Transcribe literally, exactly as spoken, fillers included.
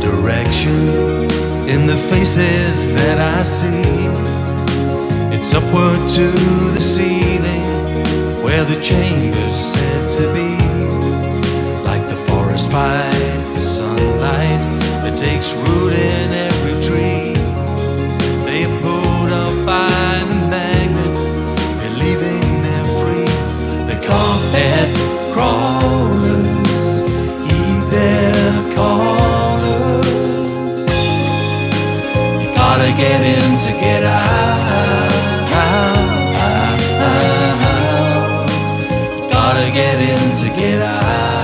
direction in the faces that I see. It's upward to the ceiling where the chamber's said to be. Like the forest fight for sunlight that takes root in every tree. They pulled up by the magnet, believing they're free. They call head crawlers, heed their callers. You gotta get in to get out. You gotta get in to get out.